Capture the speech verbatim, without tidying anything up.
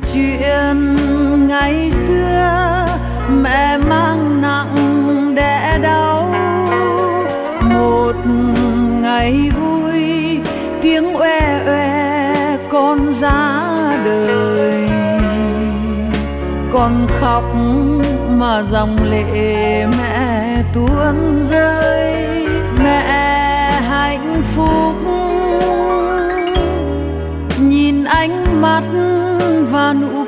chuyện ngày xưa mẹ mang nặng đẻ đau. Một ngày vui tiếng oe oe con ra đời, con khóc mà dòng lệ mẹ tuôn rơi. Mẹ hạnh phúc nhìn ánh mắt và nụ